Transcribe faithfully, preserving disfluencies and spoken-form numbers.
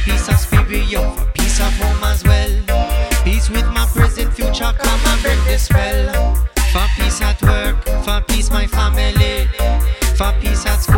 peace of spirit, yo, for peace of home as well. Peace with my present, future, come and break the spell. For peace at work, for peace my family, for peace at school.